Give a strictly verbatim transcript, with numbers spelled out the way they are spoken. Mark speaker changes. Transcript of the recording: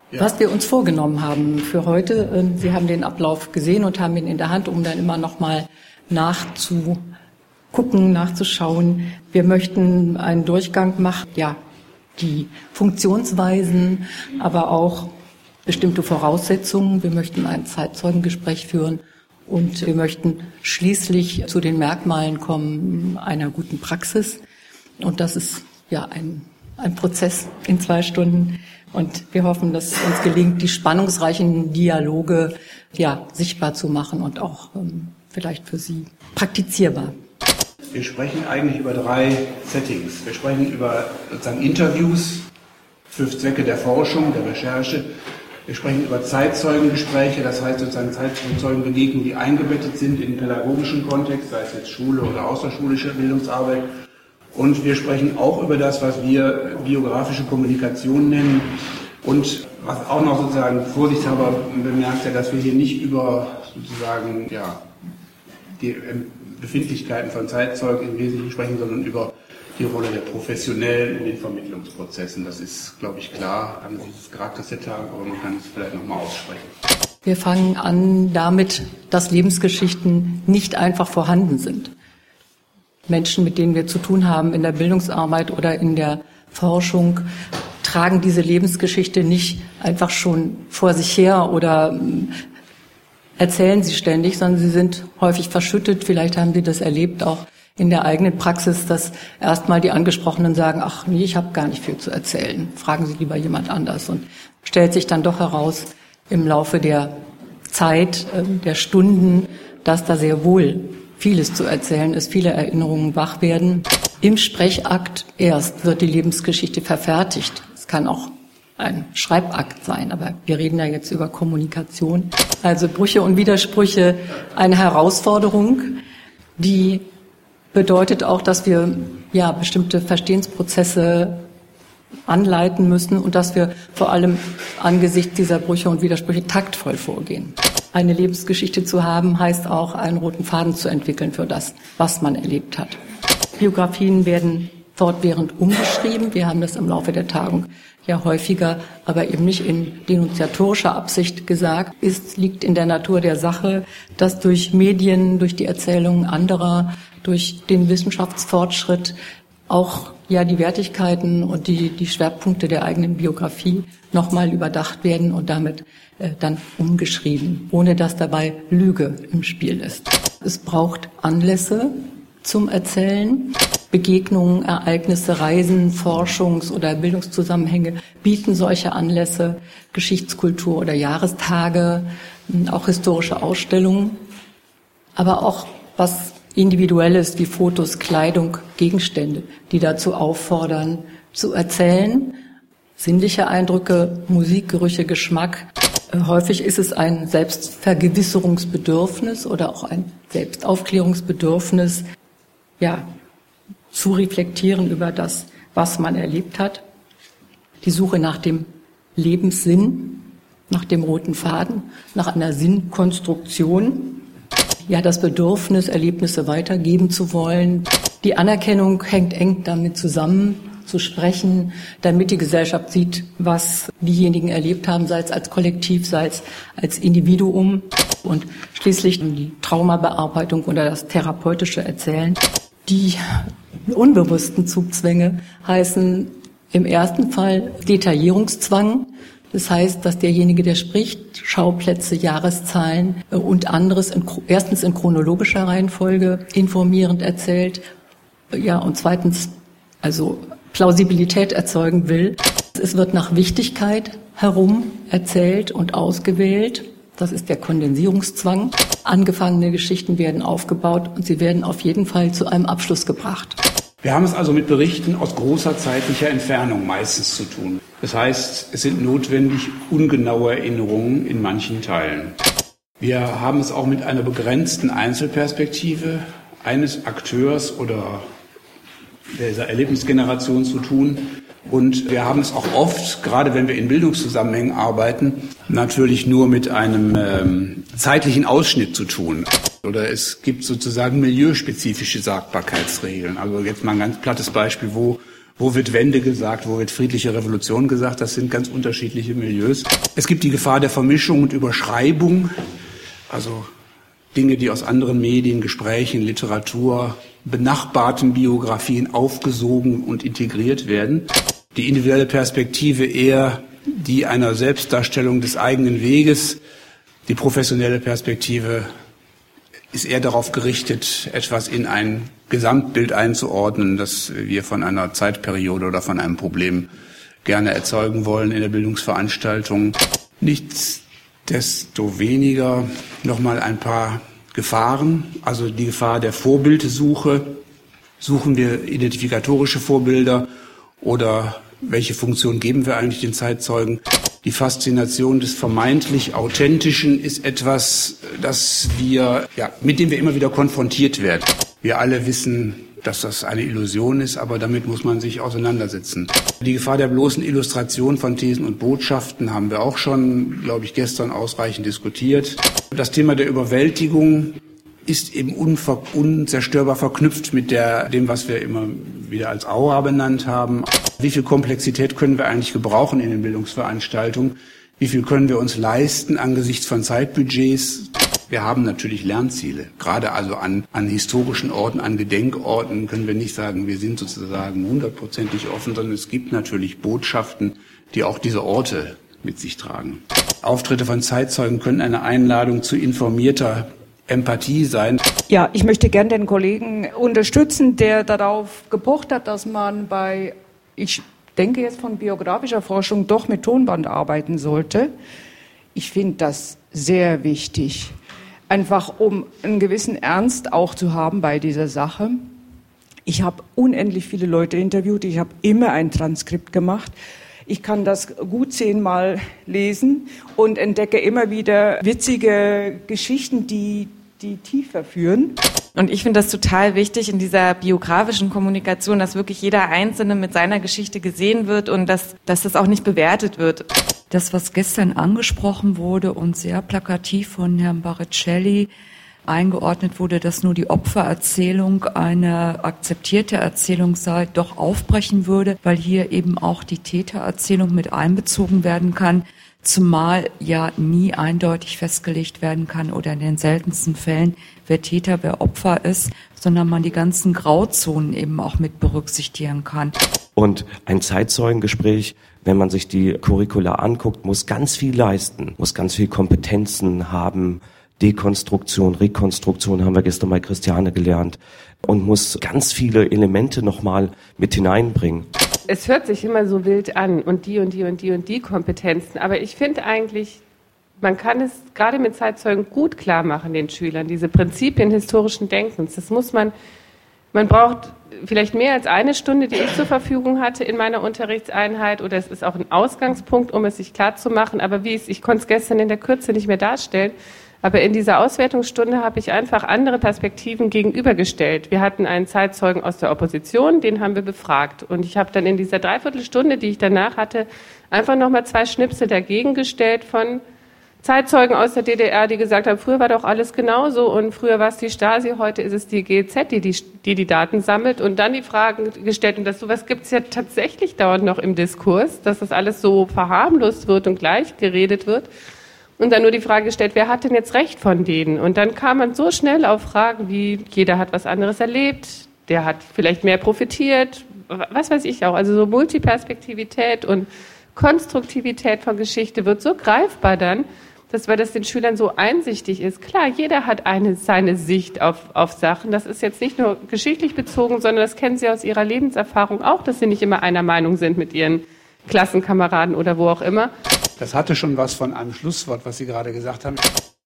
Speaker 1: Ja. Was wir uns vorgenommen haben für heute, Sie haben den Ablauf gesehen und haben ihn in der Hand, um dann immer noch mal nachzugucken, nachzuschauen. Wir möchten einen Durchgang machen, ja, die Funktionsweisen, aber auch bestimmte Voraussetzungen. Wir möchten ein Zeitzeugengespräch führen und wir möchten schließlich zu den Merkmalen kommen einer guten Praxis. Und das ist ja ein, ein Prozess in zwei Stunden. Und wir hoffen, dass es uns gelingt, die spannungsreichen Dialoge ja sichtbar zu machen und auch ähm, vielleicht für Sie praktizierbar.
Speaker 2: Wir sprechen eigentlich über drei Settings. Wir sprechen über sozusagen Interviews für Zwecke der Forschung, der Recherche. Wir sprechen über Zeitzeugengespräche, das heißt sozusagen Zeitzeugenbegegnungen, die eingebettet sind in den pädagogischen Kontext, sei es jetzt Schule oder außerschulische Bildungsarbeit. Und wir sprechen auch über das, was wir biografische Kommunikation nennen. Und was auch noch sozusagen vorsichtshalber bemerkt, ja, dass wir hier nicht über sozusagen ja, die Befindlichkeiten von Zeitzeugen im Wesentlichen sprechen, sondern über die Rolle der Professionellen in den Vermittlungsprozessen. Das ist, glaube ich, klar angesichts des Charakters der Tage, aber man kann es vielleicht nochmal aussprechen.
Speaker 1: Wir fangen an damit, dass Lebensgeschichten nicht einfach vorhanden sind. Menschen, mit denen wir zu tun haben in der Bildungsarbeit oder in der Forschung, tragen diese Lebensgeschichte nicht einfach schon vor sich her oder erzählen sie ständig, sondern sie sind häufig verschüttet. Vielleicht haben Sie das erlebt, auch in der eigenen Praxis, dass erstmal die Angesprochenen sagen, ach nee, ich habe gar nicht viel zu erzählen. Fragen Sie lieber jemand anders. Und stellt sich dann doch heraus im Laufe der Zeit, der Stunden, dass da sehr wohl vieles zu erzählen ist, viele Erinnerungen wach werden. Im Sprechakt erst wird die Lebensgeschichte verfertigt. Es kann auch ein Schreibakt sein, aber wir reden ja jetzt über Kommunikation. Also Brüche und Widersprüche, eine Herausforderung, die bedeutet auch, dass wir ja bestimmte Verstehensprozesse anleiten müssen und dass wir vor allem angesichts dieser Brüche und Widersprüche taktvoll vorgehen. Eine Lebensgeschichte zu haben, heißt auch, einen roten Faden zu entwickeln für das, was man erlebt hat. Biografien werden fortwährend umgeschrieben. Wir haben das im Laufe der Tagung ja häufiger, aber eben nicht in denunziatorischer Absicht gesagt. Es liegt in der Natur der Sache, dass durch Medien, durch die Erzählungen anderer, durch den Wissenschaftsfortschritt auch ja die Wertigkeiten und die, die Schwerpunkte der eigenen Biografie nochmal überdacht werden und damit äh, dann umgeschrieben, ohne dass dabei Lüge im Spiel ist. Es braucht Anlässe zum Erzählen. Begegnungen, Ereignisse, Reisen, Forschungs- oder Bildungszusammenhänge bieten solche Anlässe, Geschichtskultur oder Jahrestage, auch historische Ausstellungen, aber auch was Individuelles wie Fotos, Kleidung, Gegenstände, die dazu auffordern, zu erzählen. Sinnliche Eindrücke, Musik, Gerüche, Geschmack. Häufig ist es ein Selbstvergewisserungsbedürfnis oder auch ein Selbstaufklärungsbedürfnis, ja, zu reflektieren über das, was man erlebt hat. Die Suche nach dem Lebenssinn, nach dem roten Faden, nach einer Sinnkonstruktion. Ja, das Bedürfnis, Erlebnisse weitergeben zu wollen. Die Anerkennung hängt eng damit zusammen, zu sprechen, damit die Gesellschaft sieht, was diejenigen erlebt haben, sei es als Kollektiv, sei es als Individuum. Und schließlich die Traumabearbeitung oder das therapeutische Erzählen. Die unbewussten Zugzwänge heißen im ersten Fall Detaillierungszwang. Das heißt, dass derjenige, der spricht, Schauplätze, Jahreszahlen und anderes in, erstens in chronologischer Reihenfolge informierend erzählt, ja, und zweitens also Plausibilität erzeugen will. Es wird nach Wichtigkeit herum erzählt und ausgewählt. Das ist der Kondensierungszwang. Angefangene Geschichten werden aufgebaut und sie werden auf jeden Fall zu einem Abschluss gebracht.
Speaker 2: Wir haben es also mit Berichten aus großer zeitlicher Entfernung meistens zu tun. Das heißt, es sind notwendig ungenaue Erinnerungen in manchen Teilen. Wir haben es auch mit einer begrenzten Einzelperspektive eines Akteurs oder dieser Erlebnisgeneration zu tun. Und wir haben es auch oft, gerade wenn wir in Bildungszusammenhängen arbeiten, natürlich nur mit einem ähm, zeitlichen Ausschnitt zu tun. Oder es gibt sozusagen milieuspezifische Sagbarkeitsregeln. Also jetzt mal ein ganz plattes Beispiel, wo Wo wird Wende gesagt, wo wird friedliche Revolution gesagt? Das sind ganz unterschiedliche Milieus. Es gibt die Gefahr der Vermischung und Überschreibung, also Dinge, die aus anderen Medien, Gesprächen, Literatur, benachbarten Biografien aufgesogen und integriert werden. Die individuelle Perspektive eher die einer Selbstdarstellung des eigenen Weges. Die professionelle Perspektive ist eher darauf gerichtet, etwas in ein Gesamtbild einzuordnen, das wir von einer Zeitperiode oder von einem Problem gerne erzeugen wollen in der Bildungsveranstaltung. Nichtsdestoweniger nochmal ein paar Gefahren, also die Gefahr der Vorbildsuche. Suchen wir identifikatorische Vorbilder oder welche Funktion geben wir eigentlich den Zeitzeugen? Die Faszination des vermeintlich Authentischen ist etwas, das wir, ja, mit dem wir immer wieder konfrontiert werden. Wir alle wissen, dass das eine Illusion ist, aber damit muss man sich auseinandersetzen. Die Gefahr der bloßen Illustration von Thesen und Botschaften haben wir auch schon, glaube ich, gestern ausreichend diskutiert. Das Thema der Überwältigung ist eben unver- unzerstörbar verknüpft mit der, dem, was wir immer wieder als Aura benannt haben. Wie viel Komplexität können wir eigentlich gebrauchen in den Bildungsveranstaltungen? Wie viel können wir uns leisten angesichts von Zeitbudgets? Wir haben natürlich Lernziele. Gerade also an, an historischen Orten, an Gedenkorten können wir nicht sagen, wir sind sozusagen hundertprozentig offen, sondern es gibt natürlich Botschaften, die auch diese Orte mit sich tragen. Auftritte von Zeitzeugen können eine Einladung zu informierter Empathie sein.
Speaker 3: Ja, ich möchte gern den Kollegen unterstützen, der darauf gepocht hat, dass man bei, ich denke jetzt von biografischer Forschung, doch mit Tonband arbeiten sollte. Ich finde das sehr wichtig, einfach um einen gewissen Ernst auch zu haben bei dieser Sache. Ich habe unendlich viele Leute interviewt, ich habe immer ein Transkript gemacht. Ich kann das gut zehnmal lesen und entdecke immer wieder witzige Geschichten, die die tiefer führen.
Speaker 4: Und ich finde das total wichtig in dieser biografischen Kommunikation, dass wirklich jeder Einzelne mit seiner Geschichte gesehen wird und dass, dass das auch nicht bewertet wird.
Speaker 5: Das, was gestern angesprochen wurde und sehr plakativ von Herrn Baricelli eingeordnet wurde, dass nur die Opfererzählung eine akzeptierte Erzählung sei, doch aufbrechen würde, weil hier eben auch die Tätererzählung mit einbezogen werden kann, zumal ja nie eindeutig festgelegt werden kann oder in den seltensten Fällen, wer Täter, wer Opfer ist, sondern man die ganzen Grauzonen eben auch mit berücksichtigen kann.
Speaker 6: Und ein Zeitzeugengespräch, wenn man sich die Curricula anguckt, muss ganz viel leisten, muss ganz viel Kompetenzen haben. Dekonstruktion, Rekonstruktion haben wir gestern bei Christiane gelernt und muss ganz viele Elemente nochmal mit hineinbringen.
Speaker 7: Es hört sich immer so wild an und die und die und die und die Kompetenzen, aber ich finde eigentlich, man kann es gerade mit Zeitzeugen gut klar machen, den Schülern, diese Prinzipien historischen Denkens. Das muss man, man braucht vielleicht mehr als eine Stunde, die ich zur Verfügung hatte in meiner Unterrichtseinheit, oder es ist auch ein Ausgangspunkt, um es sich klar zu machen, aber wie es, ich konnte es gestern in der Kürze nicht mehr darstellen, aber in dieser Auswertungsstunde habe ich einfach andere Perspektiven gegenübergestellt. Wir hatten einen Zeitzeugen aus der Opposition, den haben wir befragt. Und ich habe dann in dieser Dreiviertelstunde, die ich danach hatte, einfach nochmal zwei Schnipsel dagegen gestellt von Zeitzeugen aus der D D R, die gesagt haben, früher war doch alles genauso und früher war es die Stasi, heute ist es die G E Z, die die, die, die Daten sammelt. Und dann die Fragen gestellt. Und das sowas gibt es ja tatsächlich dauernd noch im Diskurs, dass das alles so verharmlost wird und gleich geredet wird. Und dann nur die Frage gestellt, wer hat denn jetzt recht von denen? Und dann kam man so schnell auf Fragen wie, jeder hat was anderes erlebt, der hat vielleicht mehr profitiert, was weiß ich auch. Also so Multiperspektivität und Konstruktivität von Geschichte wird so greifbar dann, dass weil das den Schülern so einsichtig ist. Klar, jeder hat eine seine Sicht auf, auf Sachen. Das ist jetzt nicht nur geschichtlich bezogen, sondern das kennen sie aus ihrer Lebenserfahrung auch, dass sie nicht immer einer Meinung sind mit ihren Klassenkameraden oder wo auch immer.
Speaker 2: Das hatte schon was von einem Schlusswort, was Sie gerade gesagt haben.